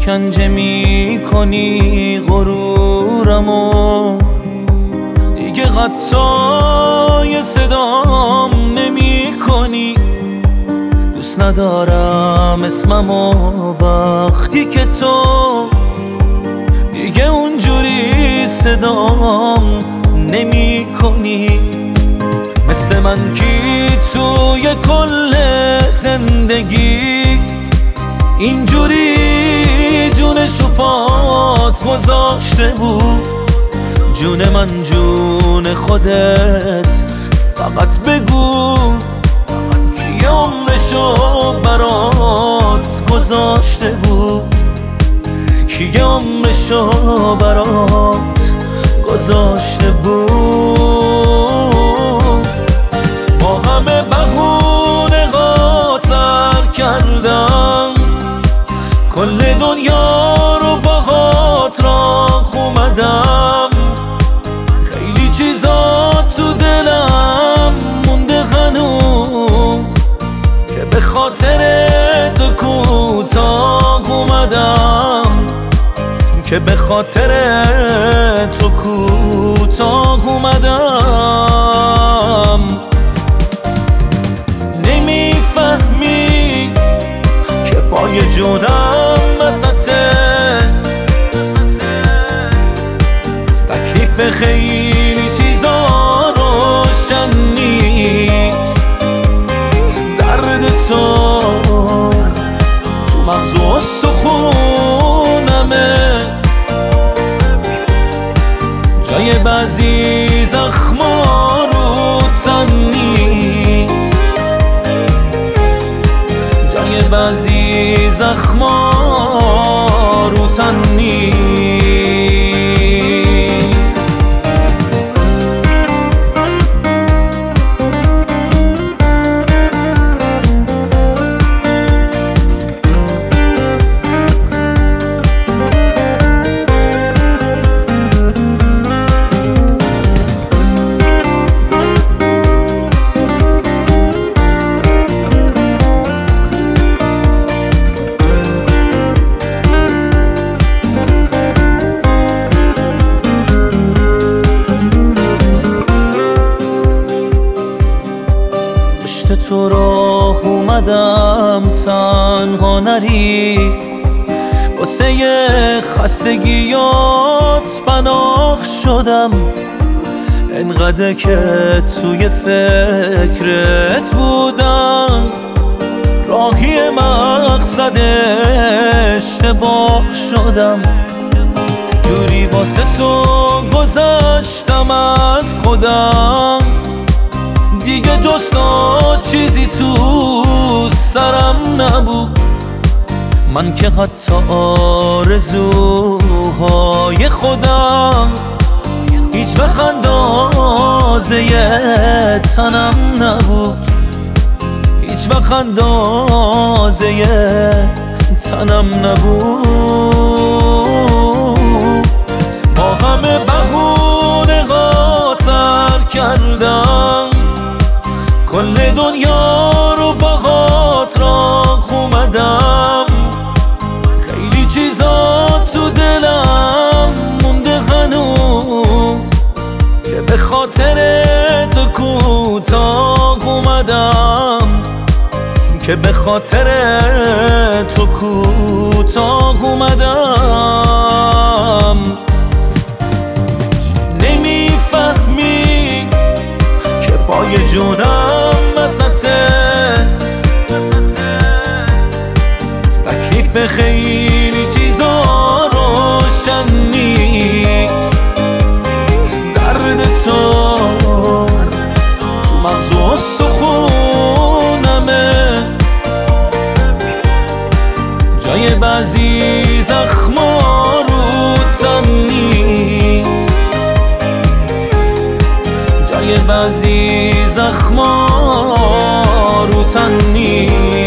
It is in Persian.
شکنجه می کنی غرورمو، دیگه قطعای صدام نمی کنی. دوست ندارم اسممو وقتی که تو دیگه اونجوری صدام نمی کنی. مثل من کی توی کل زندگیت اینجوری جونشو پات گذاشته بود؟ جون من جون خودت، فقط بگو کی عمرشو برات گذاشته بود؟ کی عمرشو برات گذاشته بود؟ با همه بهونه قاطر کردم، کل دنیا رو باهات راه اومدم. خیلی چیزا تو دلم مونده هنوز که به خاطر تو کوتاه اومدم، که به خاطر تو کوتاه اومدم. نمیفهمی که پای جونم وسطه، تکلیف خیلی چیزا روشن نیست. درد تو مغز و استخونمه، جای بعضی زخما رو تن نیست. جای بعضی زخما رو تن نیست. تو راه اومدم تنها نری، واسه خستگیات پناه شدم. انقدر که توی فکرت بودم، راهی مقصد اشتباه شدم. جوری واسه تو گذشتم از خودم، دیگه جز تو چیزی تو سرم نبود. من که حتی آرزوهای خودم هیچ وقت اندازه تنم نبود. هیچ وقت اندازه تنم نبود. با همه بهونه قاطر کردم، کل دنیا رو باهات راه اومدم. خیلی چیزا تو دلم مونده هنوز که به خاطر تو کوتاه اومدم، که به خاطر تو کوتاه اومدم. نمیفهمی که پای جونم وسطه، تکلیف خیلی چیزا روشن نیست. درد تو مغز و استخونمه، جای بعضی زخما رو تن نیست. جای بعضی زخما رو تن نیست.